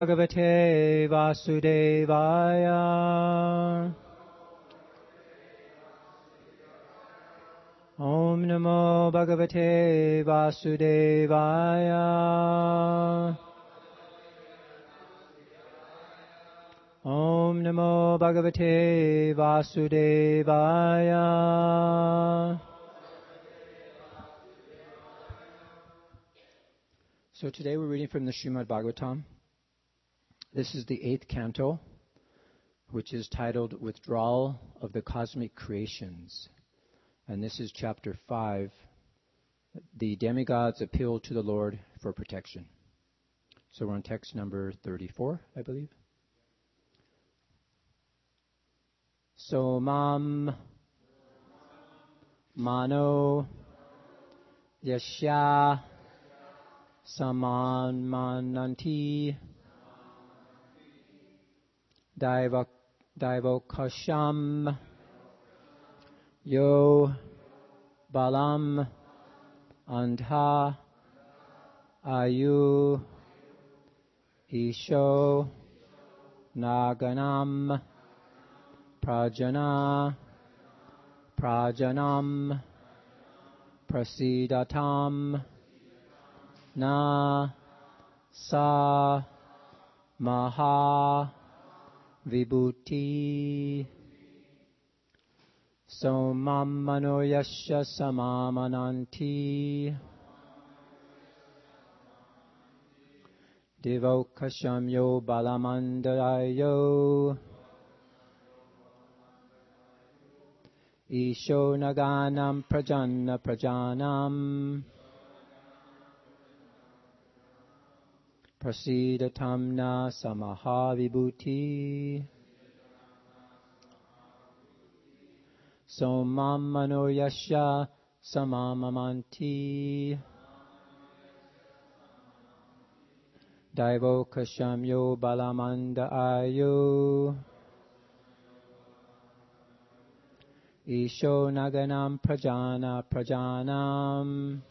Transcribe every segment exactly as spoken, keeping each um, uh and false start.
Bhagavate Vasudevaya. Om Namo Bhagavate Vasudevaya. Om Namo Bhagavate Vasudevaya. So today we're reading from the Srimad Bhagavatam. This is the eighth canto, which is titled Withdrawal of the Cosmic Creations. And this is chapter five. The demigods appeal to the Lord for protection. So we're on text number thirty-four, I believe. Somam Mano Yasya Saman Mananti Daivokasham Yo Balam Andha Ayu Isho Naganam Prajana Prajanam Prasidatam Na Sa Maha Vibhuti Somam Manoyasya Samamananti Devokasham Yo Balamandarayo Isho Naganam Prajana Prajanam Prasidatam Na Samaha Vibhuti Somam Manoyasya Samamamanti Daivokasham Yo Balamanda Ayo Isho Naganam Prajana Prajanam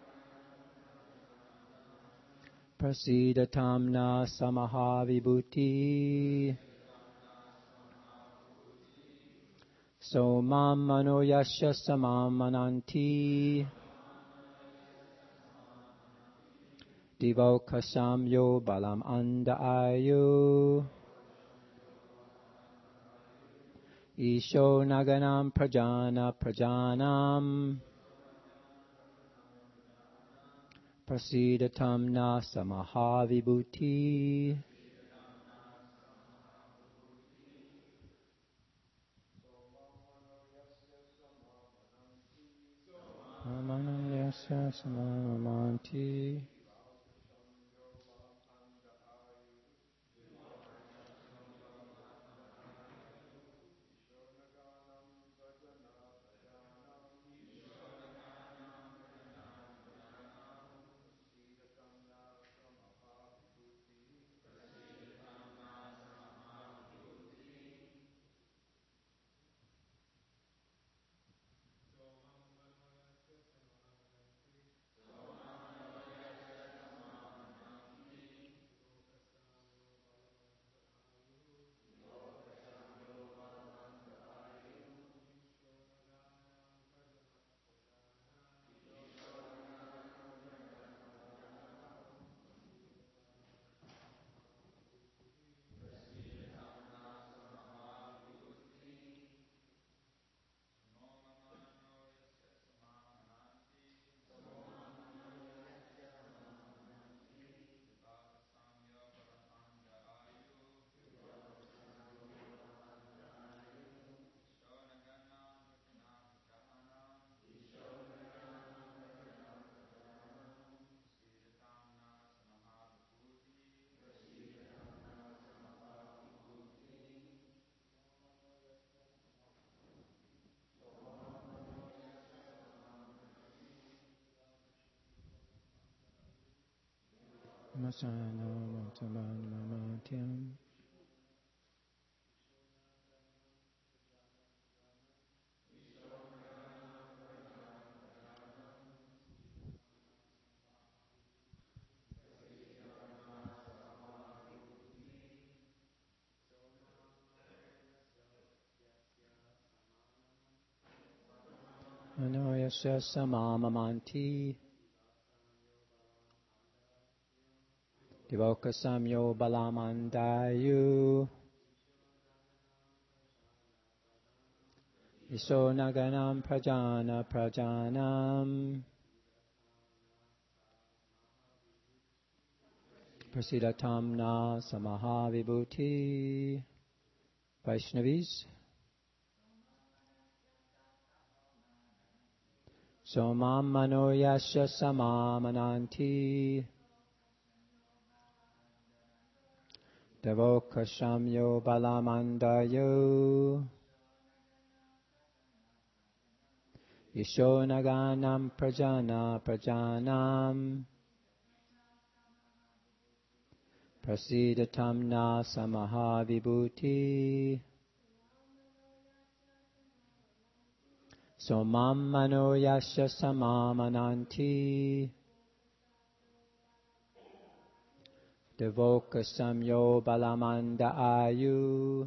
Prasidatam Na Samaha Vibhuti Somam Manoyasya Samamananti Devokasham Yo Balam Anda Ayu Isho Naganam Prajana Prajanam Prasidatam Na Samaha Vibhuti Amanayasya Samamanti Masana Mataman Mamatyam Manoyasya samamamanti Divoka samyo balamandayu Iso naganam prajana prajanam Prasidatam na samaha vibhuti. Vaishnavis. Somam manoyasya samamananti Devokashamyo balamandayo Isho naganam prajana prajanam Prasidatam na samaha vibhuti. Somam manoyasya samamananti Devoka samyo balamanda ayu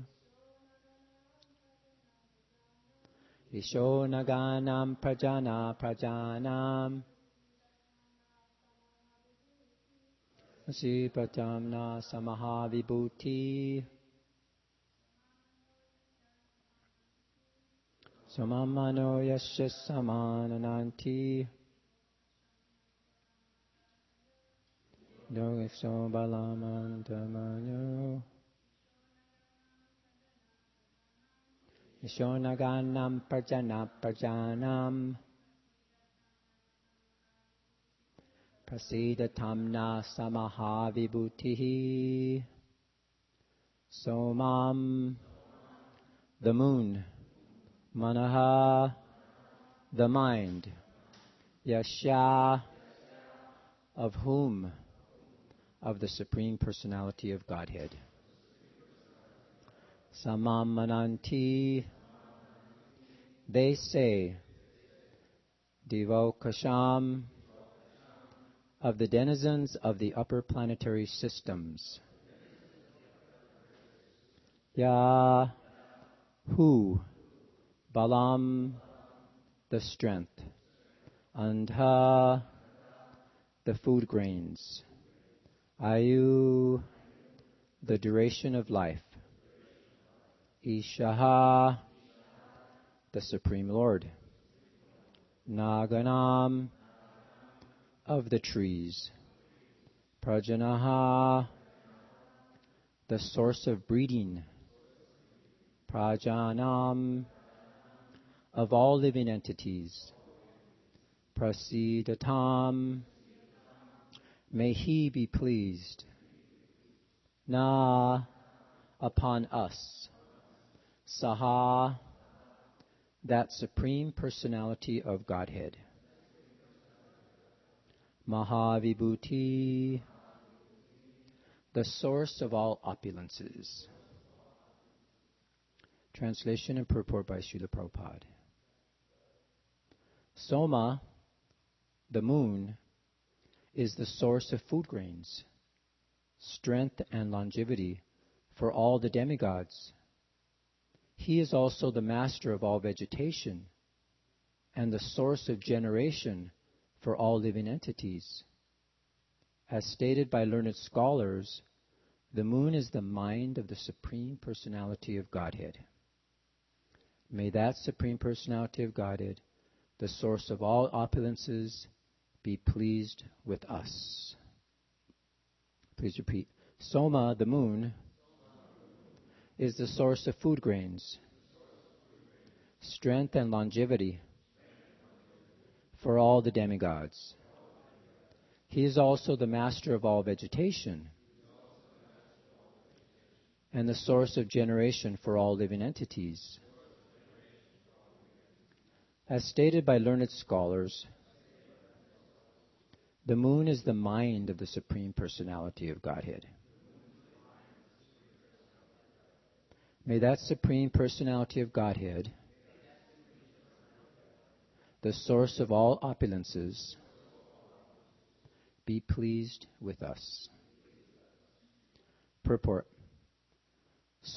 Isho naganam prajana prajanam Asipatam na samaha vibhuti. Samamano yasya samanananti Dogifso balamantamanyo Ishonaganam prajana prajanam Prasidatam na samaha vibhutihi. Somam, the moon. Manaha, the mind. Yasya, of whom? Of the Supreme Personality of Godhead. Samam mananti, they say, Devokasham, of the denizens of the upper planetary systems. Ya, who? Balam, the strength. Andha, the food grains. Ayu, the duration of life. Ishaha, the Supreme Lord. Naganam, of the trees. Prajanaha, the source of breeding. Prajanam, of all living entities. Prasidatam, may he be pleased. Na, upon us. Saha, that Supreme Personality of Godhead. Mahavibhuti, the source of all opulences. Translation and purport by Srila Prabhupada. Soma, the moon, is the source of food grains, strength and longevity for all the demigods. He is also the master of all vegetation and the source of generation for all living entities. As stated by learned scholars, the moon is the mind of the Supreme Personality of Godhead. May that Supreme Personality of Godhead, the source of all opulences, be pleased with us. Please repeat. Soma, the moon, is the source of food grains, strength and longevity for all the demigods. He is also the master of all vegetation and the source of generation for all living entities. As stated by learned scholars, the moon is the mind of the Supreme Personality of Godhead. May that Supreme Personality of Godhead, the source of all opulences, be pleased with us. Purport.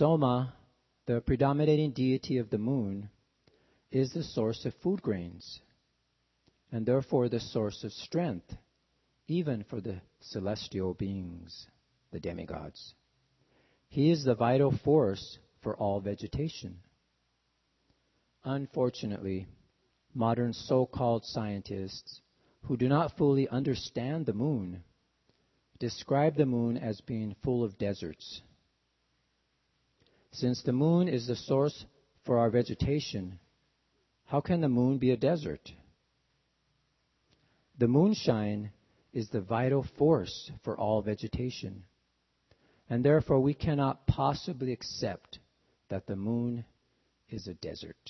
Soma, the predominating deity of the moon, is the source of food grains, and therefore the source of strength, even for the celestial beings, the demigods. He is the vital force for all vegetation. Unfortunately, modern so-called scientists who do not fully understand the moon describe the moon as being full of deserts. Since the moon is the source for our vegetation, how can the moon be a desert? The moonshine is the vital force for all vegetation, and therefore we cannot possibly accept that the moon is a desert.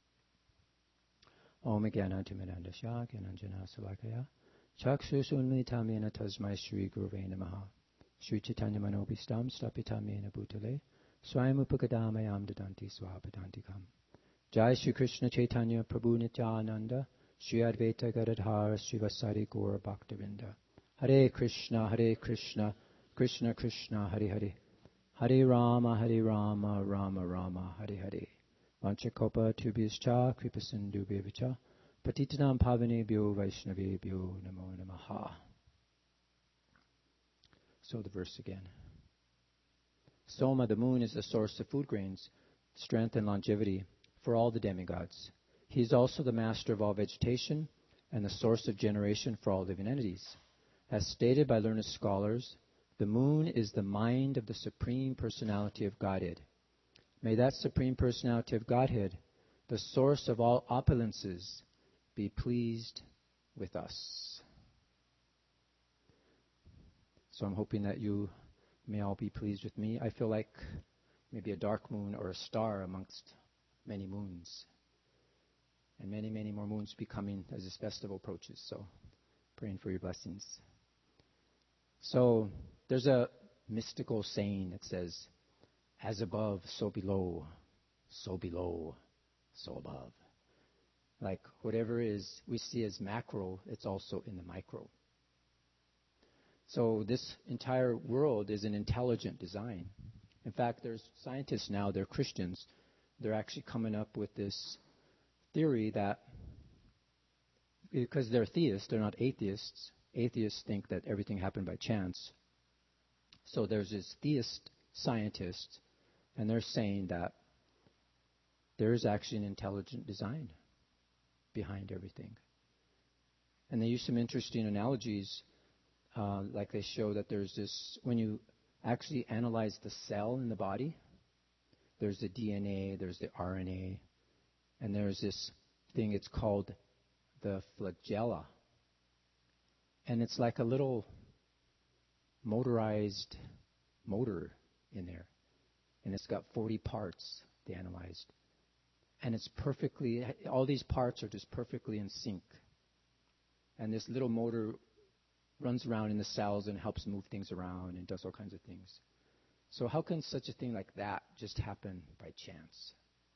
Om Gyanantimirandasya Gyananjana Salakaya Chaksusunmitamena Tasmai Shri Guruve Namaha Shri Chaitanya Manobhistam Stapitamena Bhutale Swayamupakadamayam Dadanti Swapadantikam Jai Shri Krishna Chaitanya Prabhu Nityananda Shri Advaita Gadadhara Srivasari Gaura Bhaktavinda Hare Krishna Hare Krishna Krishna Krishna Hare Hare Hare Rama Hare Rama Rama Rama Hare Hare Vanchakopa Tubhyascha Kripasindubhyavicha Patitanam Pavanebhyo Vaishnavebhyo Namo Namaha. So the verse again. Soma, the moon, is the source of food grains, strength and longevity for all the demigods. He is also the master of all vegetation and the source of generation for all living entities. As stated by learned scholars, the moon is the mind of the Supreme Personality of Godhead. May that Supreme Personality of Godhead, the source of all opulences, be pleased with us. So I'm hoping that you may all be pleased with me. I feel like maybe a dark moon or a star amongst many moons. And many, many more moons be coming as this festival approaches. So praying for your blessings. So there's a mystical saying that says, as above, so below, so below, so above. Like whatever is we see as macro, it's also in the micro. So this entire world is an intelligent design. In fact, there's scientists now, they're Christians, they're actually coming up with this theory that, because they're theists, they're not atheists. Atheists think that everything happened by chance. So there's this theist scientist, and they're saying that there is actually an intelligent design behind everything. And they use some interesting analogies, uh, like they show that there's this, when you actually analyze the cell in the body, there's the D N A, there's the R N A, and there's this thing, it's called the flagella. And it's like a little motorized motor in there. And it's got forty parts, they analyzed. And it's perfectly, all these parts are just perfectly in sync. And this little motor runs around in the cells and helps move things around and does all kinds of things. So how can such a thing like that just happen by chance?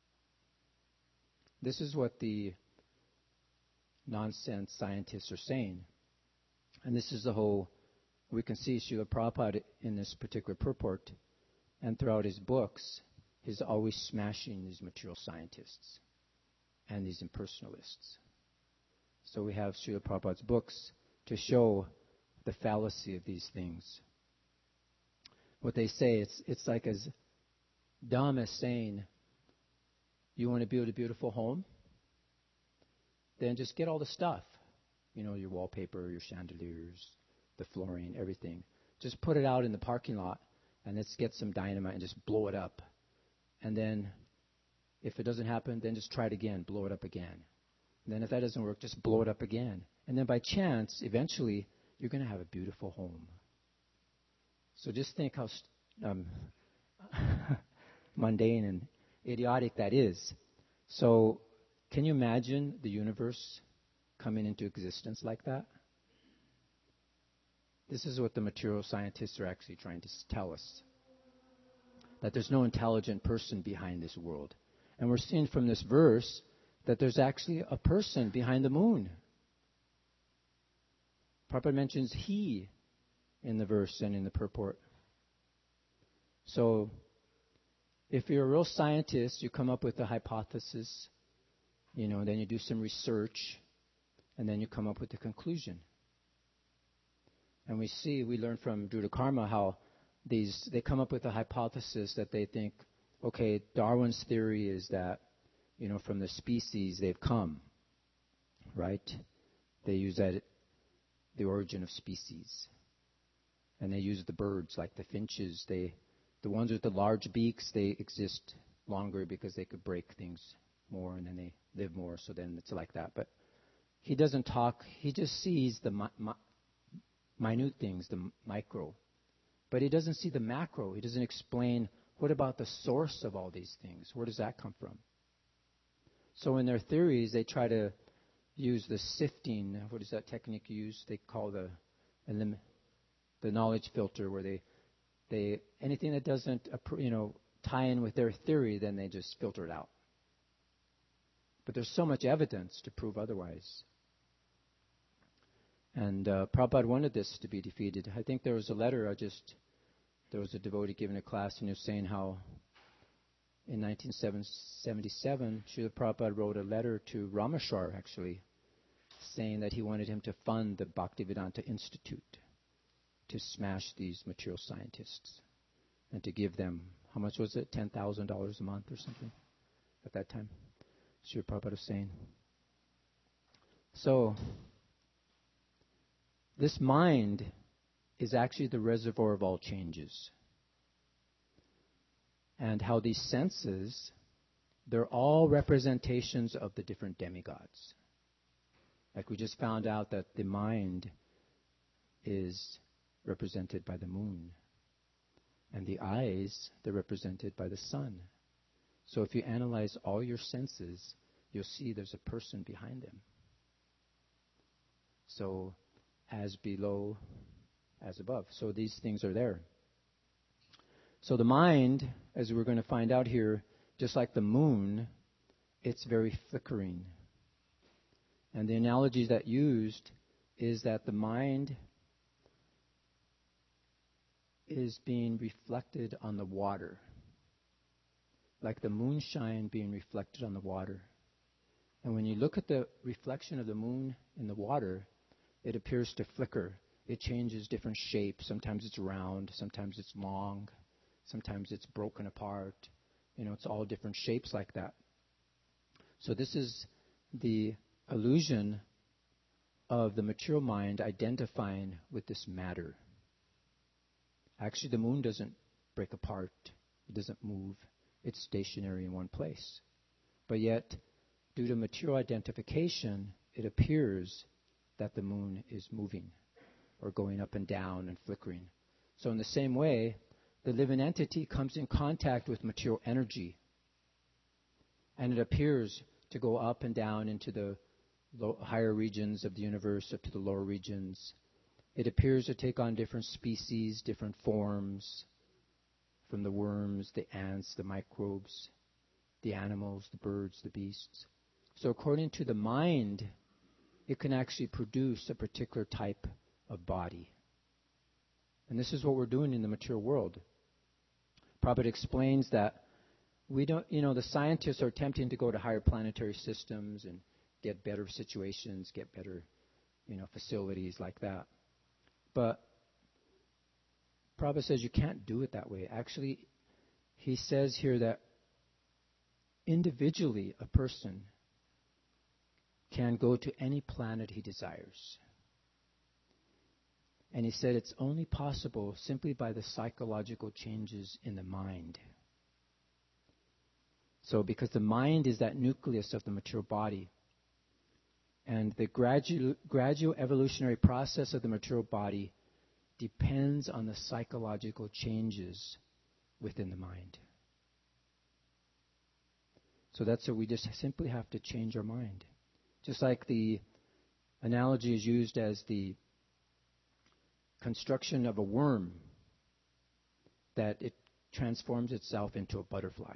This is what the nonsense scientists are saying. And this is the whole, we can see Srila Prabhupada in this particular purport, and throughout his books, he's always smashing these material scientists and these impersonalists. So we have Srila Prabhupada's books to show the fallacy of these things. What they say, it's it's like as dumb as saying, you want to build a beautiful home? Then just get all the stuff. You know, your wallpaper, your chandeliers, the flooring, everything. Just put it out in the parking lot, and let's get some dynamite and just blow it up. And then if it doesn't happen, then just try it again, blow it up again. And then if that doesn't work, just blow it up again. And then by chance, eventually, you're going to have a beautiful home. So just think how um, mundane and idiotic that is. So can you imagine the universe coming into existence like that? This is what the material scientists are actually trying to tell us. That there's no intelligent person behind this world. And we're seeing from this verse that there's actually a person behind the moon. Prabhupada mentions he in the verse and in the purport. So if you're a real scientist, you come up with a hypothesis, you know, then you do some research, and then you come up with the conclusion. And we see, we learn from Druta Karma how these, they come up with a hypothesis that they think, okay, Darwin's theory is that, you know, from the species they've come, right? They use that, the origin of species. And they use the birds, like the finches. They, the ones with the large beaks, they exist longer because they could break things more, and then they live more, so then it's like that. But he doesn't talk, he just sees the mi- mi- minute things, the micro. But he doesn't see the macro. He doesn't explain, what about the source of all these things? Where does that come from? So in their theories, they try to use the sifting, what is that technique used? They call the elim- the knowledge filter, where they, they anything that doesn't, you know, tie in with their theory, then they just filter it out. But there's so much evidence to prove otherwise. And uh, Prabhupada wanted this to be defeated. I think there was a letter, I just, there was a devotee giving a class, and he was saying how in nineteen seventy-seven, Srila Prabhupada wrote a letter to Rameshwar, actually, saying that he wanted him to fund the Bhaktivedanta Institute to smash these material scientists and to give them, how much was it, ten thousand dollars a month or something at that time? Srila Prabhupada was saying. So, this mind is actually the reservoir of all changes. And how these senses, they're all representations of the different demigods. Like we just found out that the mind is represented by the moon. And the eyes, they're represented by the sun. So if you analyze all your senses, you'll see there's a person behind them. So, as below, as above. So these things are there. So the mind, as we're going to find out here, just like the moon, it's very flickering. And the analogy that used is that the mind is being reflected on the water, like the moonshine being reflected on the water. And when you look at the reflection of the moon in the water, it appears to flicker. It changes different shapes. Sometimes it's round, sometimes it's long, sometimes it's broken apart. You know, it's all different shapes like that. So this is the illusion of the material mind identifying with this matter. Actually, the moon doesn't break apart. It doesn't move. It's stationary in one place. But yet, due to material identification, it appears that the moon is moving or going up and down and flickering. So in the same way, the living entity comes in contact with material energy, and it appears to go up and down into the low, higher regions of the universe, up to the lower regions. It appears to take on different species, different forms, from the worms, the ants, the microbes, the animals, the birds, the beasts. So according to the mind, it can actually produce a particular type of body. And this is what we're doing in the material world. Prabhupada explains that we don't, you know, the scientists are attempting to go to higher planetary systems and get better situations, get better, you know, facilities like that. But Prabhupada says you can't do it that way. Actually, he says here that individually a person can go to any planet he desires. And he said it's only possible simply by the psychological changes in the mind. So because the mind is that nucleus of the material body, and the gradual, gradual evolutionary process of the material body depends on the psychological changes within the mind. So that's what we just simply have to change our mind. Just like the analogy is used as the construction of a worm, that it transforms itself into a butterfly.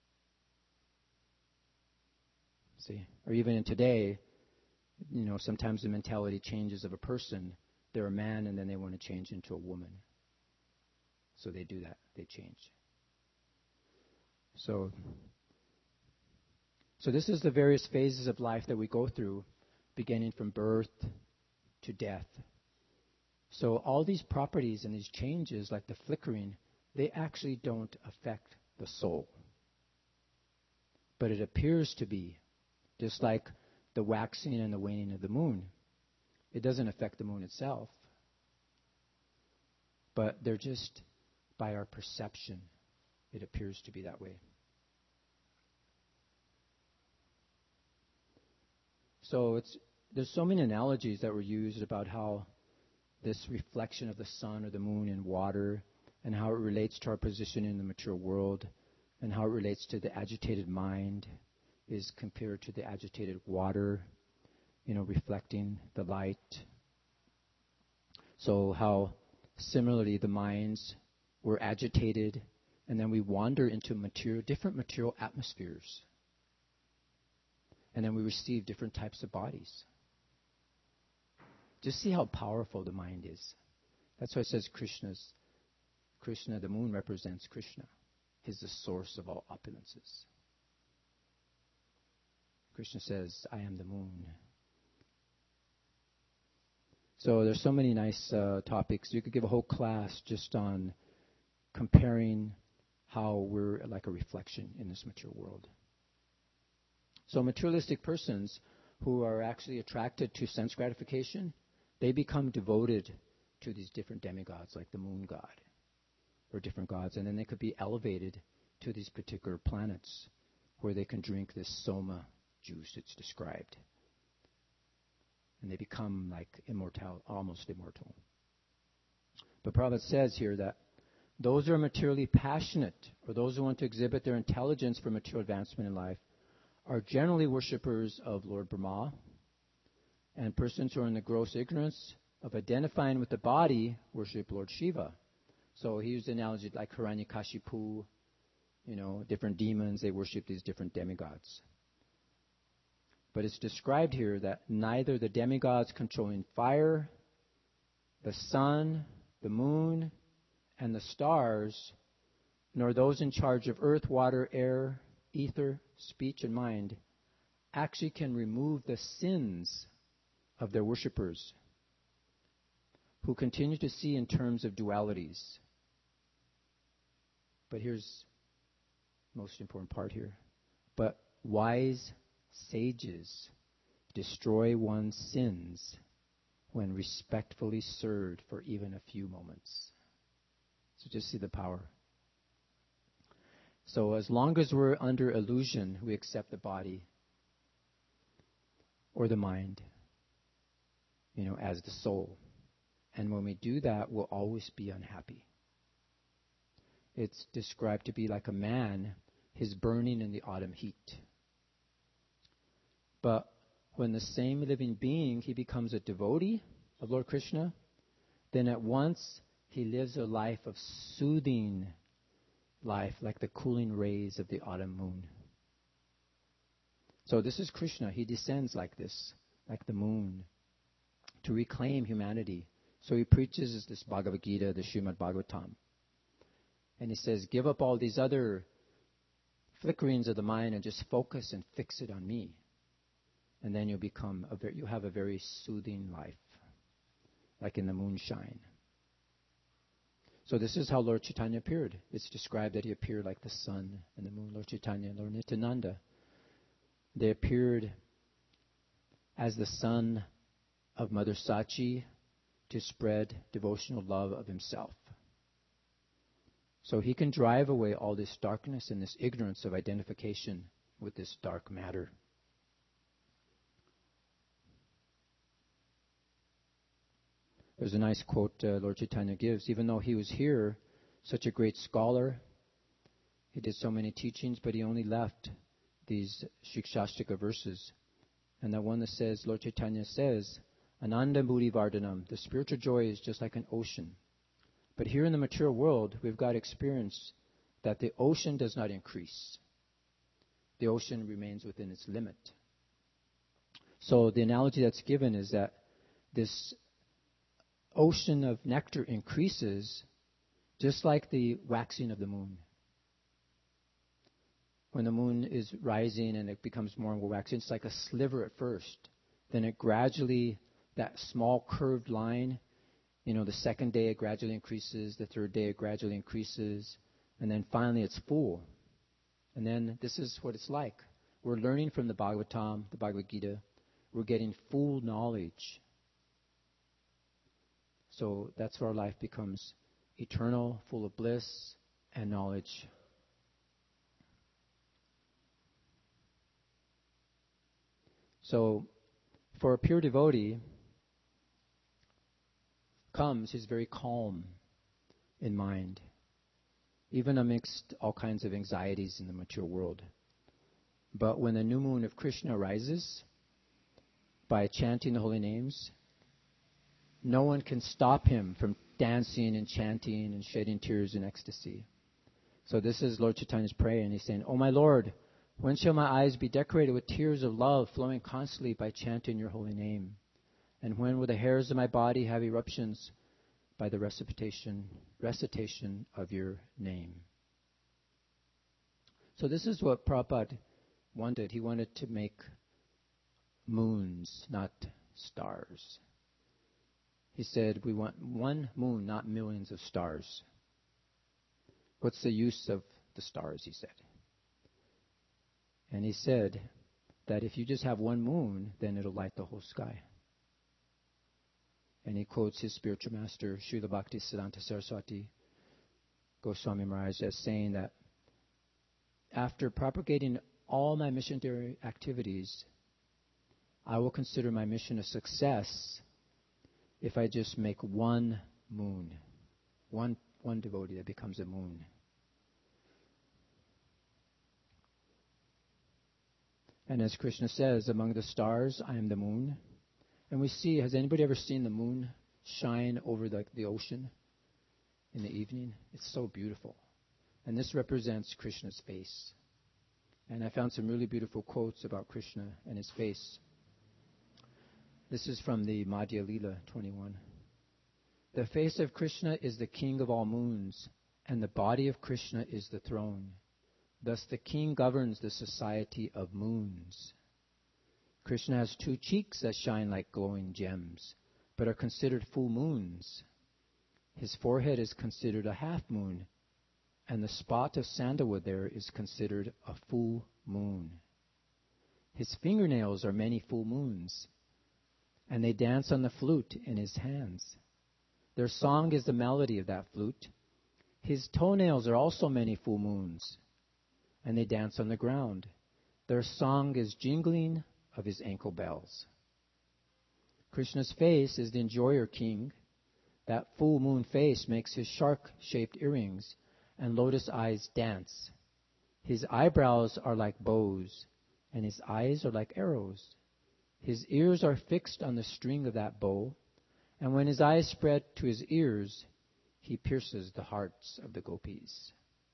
See? Or even in today, you know, sometimes the mentality changes of a person. They're a man and then they want to change into a woman. So they do that. They change. So, so this is the various phases of life that we go through. beginning from birth to death. So all these properties and these changes, like the flickering, they actually don't affect the soul. But it appears to be, just like the waxing and the waning of the moon. It doesn't affect the moon itself. But they're just, by our perception, it appears to be that way. So it's there's so many analogies that were used about how this reflection of the sun or the moon in water and how it relates to our position in the material world and how it relates to the agitated mind is compared to the agitated water, you know, reflecting the light. So how similarly the minds were agitated and then we wander into material, different material atmospheres. And then we receive different types of bodies. Just see how powerful the mind is. That's why it says Krishna's, Krishna, the moon represents Krishna. He's the source of all opulences. Krishna says, I am the moon. So there's so many nice uh, topics. You could give a whole class just on comparing how we're like a reflection in this material world. So materialistic persons who are actually attracted to sense gratification, they become devoted to these different demigods, like the moon god, or different gods. And then they could be elevated to these particular planets where they can drink this soma juice, it's described. And they become like immortal, almost immortal. But Prabhupada says here that those who are materially passionate, or those who want to exhibit their intelligence for material advancement in life, are generally worshippers of Lord Brahma, and persons who are in the gross ignorance of identifying with the body worship Lord Shiva. So he used the analogy like Hiranyakashipu, you know, different demons, they worship these different demigods. But it's described here that neither the demigods controlling fire, the sun, the moon, and the stars, nor those in charge of earth, water, air, ether, speech, and mind actually can remove the sins of their worshippers who continue to see in terms of dualities. But here's the most important part here. But wise sages destroy one's sins when respectfully served for even a few moments. So just see the power. So as long as we're under illusion, we accept the body or the mind, you know, as the soul. And when we do that, we'll always be unhappy. It's described to be like a man, his burning in the autumn heat. But when the same living being, he becomes a devotee of Lord Krishna, then at once he lives a life of soothing life, like the cooling rays of the autumn moon. So this is Krishna. He descends like this, like the moon, to reclaim humanity. So he preaches this Bhagavad Gita, the Srimad Bhagavatam. And he says, give up all these other flickerings of the mind and just focus and fix it on me. And then you'll become, a very, you have a very soothing life, like in the moonshine. So this is how Lord Chaitanya appeared. It's described that he appeared like the sun and the moon. Lord Chaitanya, Lord Nityananda, they appeared as the son of Mother Sachi to spread devotional love of himself. So he can drive away all this darkness and this ignorance of identification with this dark matter. There's a nice quote uh, Lord Chaitanya gives. Even though he was here, such a great scholar, he did so many teachings, but he only left these Shikshastika verses. And that one that says, Lord Chaitanya says, Ananda Buddhi Vardhanam, the spiritual joy is just like an ocean. But here in the material world, we've got to experience that the ocean does not increase. The ocean remains within its limit. So the analogy that's given is that this ocean of nectar increases just like the waxing of the moon. When the moon is rising and it becomes more and more waxing, it's like a sliver at first. then it gradually, that small curved line, you know, the second day it gradually increases, the third day it gradually increases, and then finally it's full. And then this is what it's like. We're learning from the Bhagavatam, the Bhagavad Gita. We're getting full knowledge. So that's where our life becomes eternal, full of bliss and knowledge. So for a pure devotee, comes, he's very calm in mind, even amidst all kinds of anxieties in the mature world. But when the new moon of Krishna rises, by chanting the holy names, no one can stop him from dancing and chanting and shedding tears in ecstasy. So this is Lord Chaitanya's prayer, and he's saying, "Oh my Lord, when shall my eyes be decorated with tears of love flowing constantly by chanting your holy name? And when will the hairs of my body have eruptions by the recitation, recitation of your name?" So this is what Prabhupada wanted. He wanted to make moons, not stars. He said, we want one moon, not millions of stars. What's the use of the stars, he said. And he said that if you just have one moon, then it'll light the whole sky. And he quotes his spiritual master, Srila Bhaktisiddhanta Saraswati Goswami Maharaj, as saying that after propagating all my missionary activities, I will consider my mission a success if I just make one moon, one one devotee that becomes a moon. And as Krishna says, among the stars, I am the moon. And we see, has anybody ever seen the moon shine over the, the ocean in the evening? It's so beautiful. And this represents Krishna's face. And I found some really beautiful quotes about Krishna and his face. This is from the Madhya Lila twenty-one. The face of Krishna is the king of all moons, and the body of Krishna is the throne. Thus the king governs the society of moons. Krishna has two cheeks that shine like glowing gems, but are considered full moons. His forehead is considered a half moon, and the spot of sandalwood there is considered a full moon. His fingernails are many full moons, and they dance on the flute in his hands. Their song is the melody of that flute. His toenails are also many full moons, and they dance on the ground. Their song is jingling of his ankle bells. Krishna's face is the enjoyer king. That full moon face makes his shark-shaped earrings and lotus eyes dance. His eyebrows are like bows, and his eyes are like arrows. His ears are fixed on the string of that bow, and when his eyes spread to his ears, he pierces the hearts of the gopis.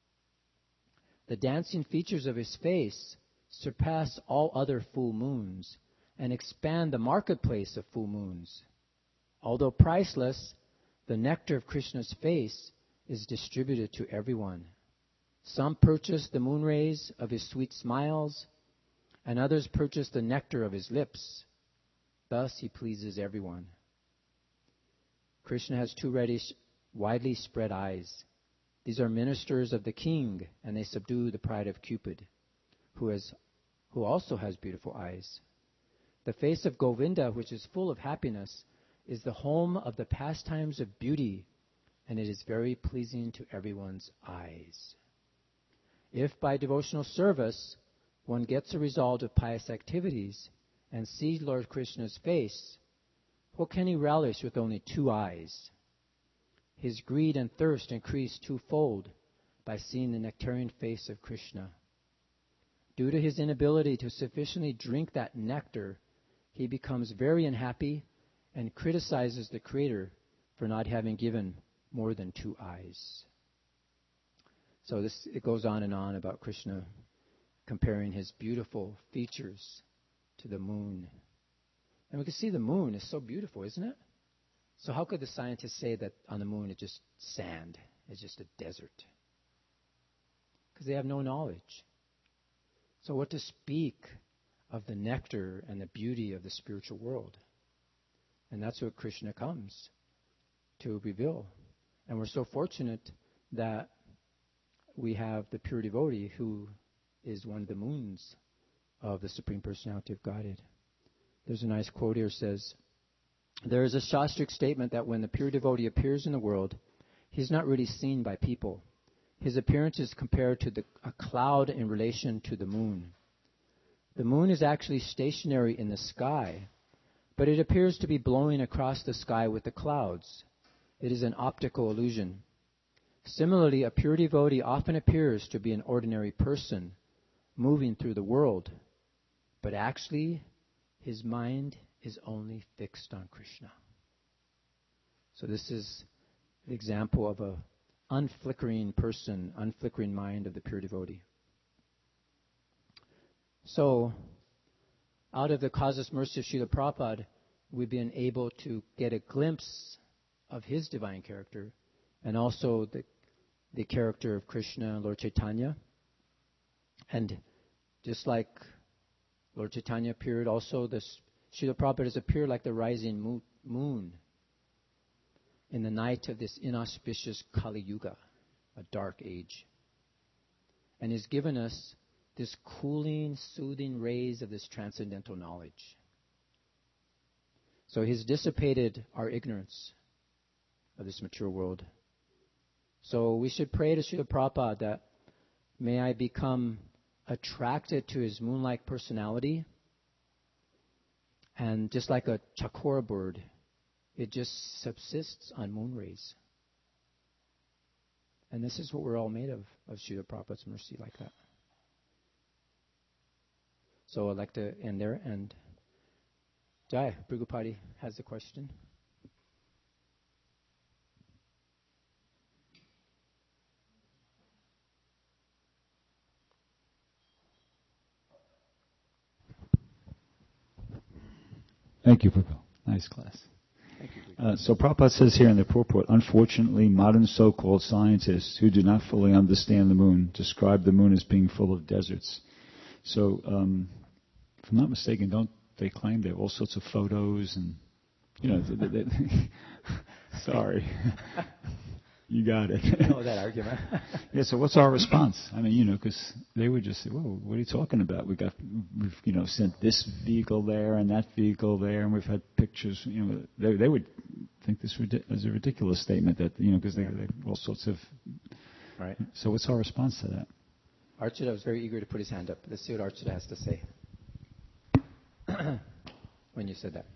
The dancing features of his face surpass all other full moons and expand the marketplace of full moons. Although priceless, the nectar of Krishna's face is distributed to everyone. Some purchase the moon rays of his sweet smiles, and others purchase the nectar of his lips. Thus he pleases everyone. Krishna has two reddish, widely spread eyes. These are ministers of the king, and they subdue the pride of Cupid, who has, who also has beautiful eyes. The face of Govinda, which is full of happiness, is the home of the pastimes of beauty, and it is very pleasing to everyone's eyes. If by devotional service one gets a result of pious activities and sees Lord Krishna's face, what can he relish with only two eyes? His greed and thirst increase twofold by seeing the nectarian face of Krishna. Due to his inability to sufficiently drink that nectar, he becomes very unhappy and criticizes the Creator for not having given more than two eyes. So this it goes on and on about Krishna comparing his beautiful features to the moon. And we can see the moon is so beautiful, isn't it? So how could the scientists say that on the moon it's just sand, it's just a desert? Because they have no knowledge. So what to speak of the nectar and the beauty of the spiritual world. And that's what Krishna comes to reveal. And we're so fortunate that we have the pure devotee who is one of the moons of the Supreme Personality of Godhead. There's a nice quote here, says, there is a Shastric statement that when the pure devotee appears in the world, he's not really seen by people. His appearance is compared to the, a cloud in relation to the moon. The moon is actually stationary in the sky, but it appears to be blowing across the sky with the clouds. It is an optical illusion. Similarly, a pure devotee often appears to be an ordinary person moving through the world, but actually his mind is only fixed on Krishna. So this is the example of a unflickering person, unflickering mind of the pure devotee. So, out of the causeless mercy of Srila Prabhupada, we've been able to get a glimpse of his divine character, and also the the character of Krishna and Lord Chaitanya. And just like Lord Chaitanya appeared, also this Srila Prabhupada has appeared like the rising mo- moon in the night of this inauspicious Kali Yuga, a dark age. And he's given us this cooling, soothing rays of this transcendental knowledge. So he's dissipated our ignorance of this material world. So we should pray to Srila Prabhupada that may I become attracted to his moon-like personality. And just like a chakora bird, it just subsists on moon rays. And this is what we're all made of, of Srila Prabhupada's mercy like that. So I'd like to end there. And Jai, Brigupati has a question. Thank you, Prabhu. Nice class. Thank you. Uh, so Prabhupada says here in the purport, unfortunately, modern so-called scientists who do not fully understand the moon describe the moon as being full of deserts. So, um, if I'm not mistaken, don't they claim there are all sorts of photos and, you know, they, they, they sorry. You got it. I know that argument. Yeah, so what's our response? I mean, you know, because they would just say, whoa, what are you talking about? We got, we've, you know, sent this vehicle there and that vehicle there, and we've had pictures, you know, they, they would think this is a ridiculous statement that, you know, because they, they all sorts of... Right. So what's our response to that? Archita was very eager to put his hand up. Let's see what Archita has to say when you said that.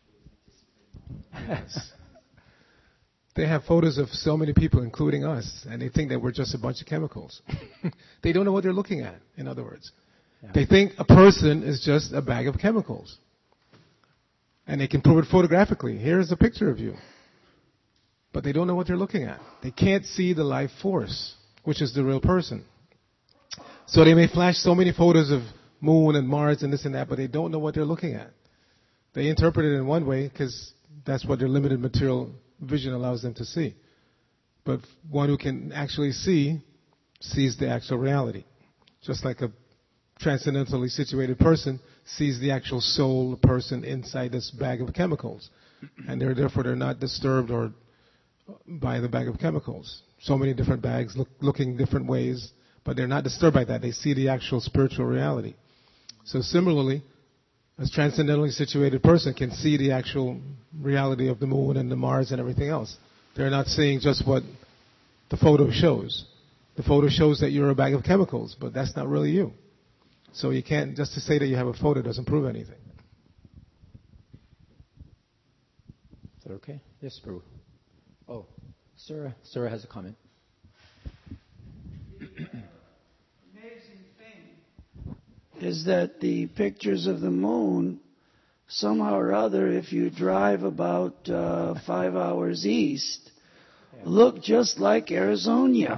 Yes. They have photos of so many people, including us, and they think that we're just a bunch of chemicals. They don't know what they're looking at, in other words. Yeah. They think a person is just a bag of chemicals. And they can prove it photographically. Here's a picture of you. But they don't know what they're looking at. They can't see the life force, which is the real person. So they may flash so many photos of moon and Mars and this and that, but they don't know what they're looking at. They interpret it in one way because that's what their limited material vision allows them to see. But one who can actually see, sees the actual reality. Just like a transcendentally situated person sees the actual soul person inside this bag of chemicals. And they're, therefore they're not disturbed or by the bag of chemicals. So many different bags look, looking different ways, but they're not disturbed by that. They see the actual spiritual reality. So similarly, a transcendentally situated person can see the actual reality of the moon and the Mars and everything else. They're not seeing just what the photo shows. The photo shows that you're a bag of chemicals, but that's not really you. So you can't, just to say that you have a photo doesn't prove anything. Is that okay? Yes, Prabhu. Oh, Sarah, Sarah has a comment. Is that the pictures of the moon, somehow or other, if you drive about uh, five hours east, yeah. look just like Arizona. Yeah.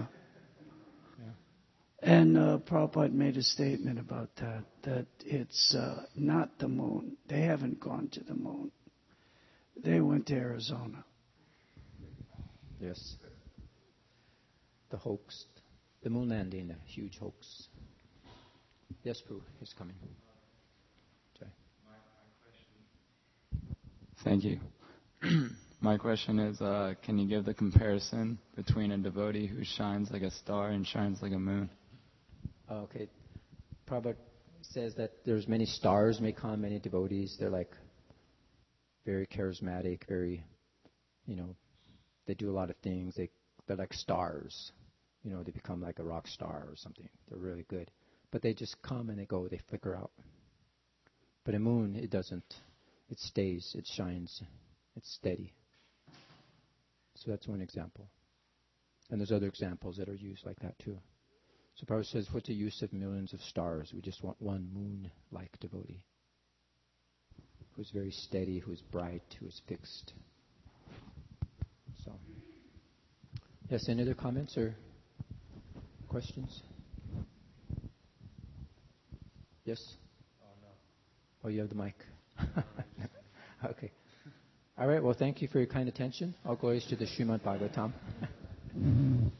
And uh, Prabhupada made a statement about that, that it's uh, not the moon. They haven't gone to the moon. They went to Arizona. Yes. The hoax, the moon landing, a huge hoax. Yes, Prabhu, he's coming. Thank you. My question is, uh, can you give the comparison between a devotee who shines like a star and shines like a moon? Okay. Prabhupada says that there's many stars may come, many devotees. They're like very charismatic, very, you know, they do a lot of things. They, they're like stars. You know, they become like a rock star or something. They're really good. But they just come and they go, they flicker out. But a moon, it doesn't. It stays, it shines, it's steady. So that's one example. And there's other examples that are used like that too. So Prabhupada says, what's the use of millions of stars? We just want one moon-like devotee who's very steady, who's bright, who is fixed. So, yes, any other comments or questions? Yes? Oh, no. Oh, you have the mic. Okay. All right, well, thank you for your kind attention. All glories to the Srimad Bhagavatam.